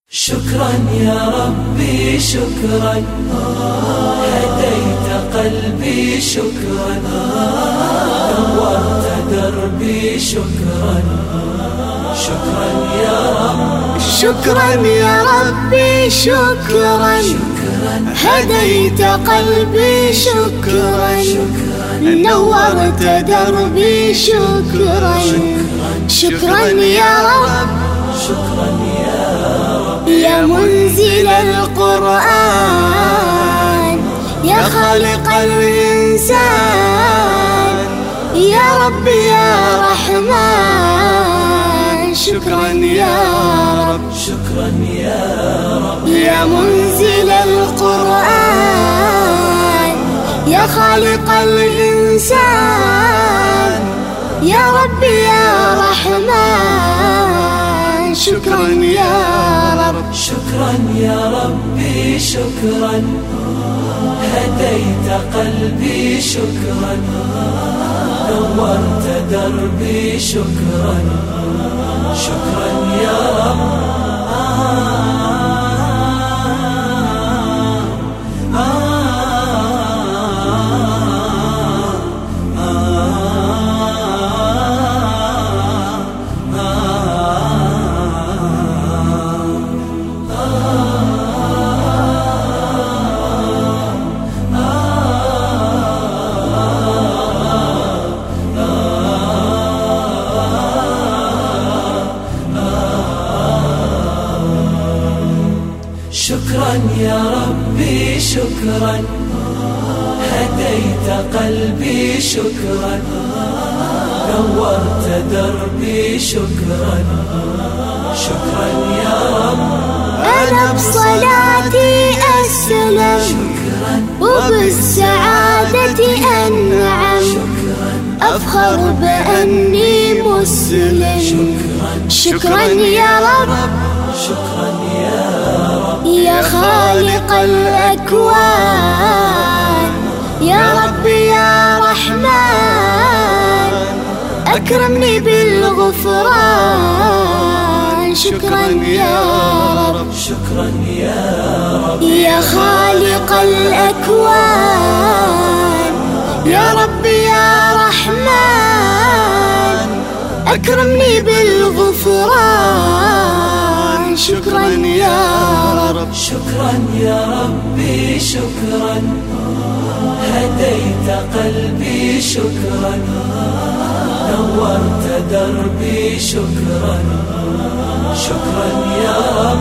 شكرا يا ربي شكرا، هديت قلبي شكرا، نورت دربي شكرا. شكرا يا رب، شكرا يا ربي شكرا، هديت قلبي شكرا، نورت دربي شكرا. شكرا يا رب، شكرا يا رب، يا منزل القرآن، يا خالق الإنسان، يا رب يا رحمن. شكرا يا رب، شكرا يا رب، يا منزل القرآن، يا خالق الإنسان، يا رب يا رحمن. شكرا يا رب، شكرا يا ربي شكرا، هديت قلبي شكرا، نورت دربي شكرا. شكرا يا رب، شكرا يا ربي شكرا، هديت قلبي شكرا، نورت دربي شكرا. شكرا يا رب، أنا بصلاتي أسلم، وبالسعادة أنعم، أفخر بأني مسلم. شكرا يا رب، شكرا يا رب، يا خالق الأكوان، يا رب يا رحمن، أكرمني بالغفران. شكرا يا رب، شكرا يا رب، يا خالق الأكوان، يا رب يا رحمن، أكرمني بالغفران. شكرا يا رب، شكرا يا ربي شكرا، هديت قلبي شكرا، نورت دربي شكرا. شكرا يا رب،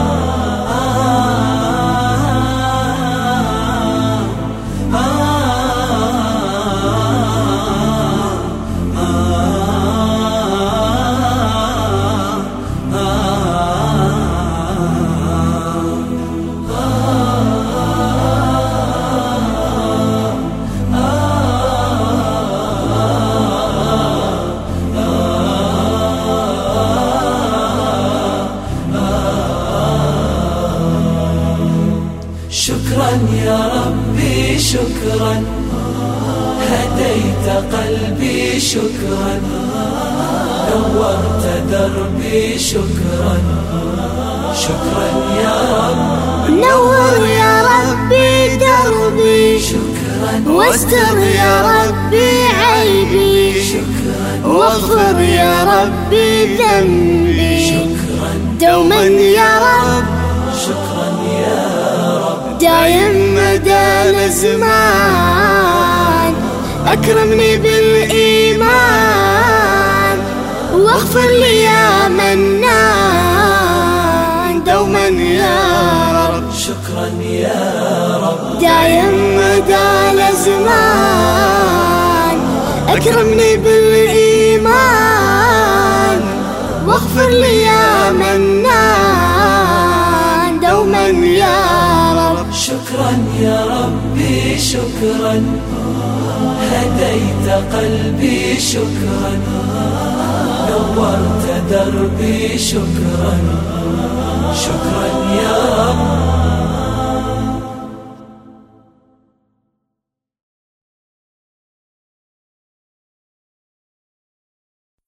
شكرا يا ربي شكرا، هديت قلبي شكرا، نورت دربي شكرا. شكرا يا رب، نور يا ربي دربي، شكرا، واستر يا ربي عيبي، شكرا، واغفر يا ربي ذنبي. شكرا دوما يا رب، شكرا يا رب، دايم مدى الأزمان، أكرمني بالإيمان، واغفر لي يا منان. دوما يا رب، شكرا يا رب، دايم مدى الأزمان، أكرمني بالإيمان، واغفر لي يا منان. دوما يا رب، شكرا يا ربي شكرا، هديت قلبي شكرا، نورت دربي شكرا. شكرا يا رب،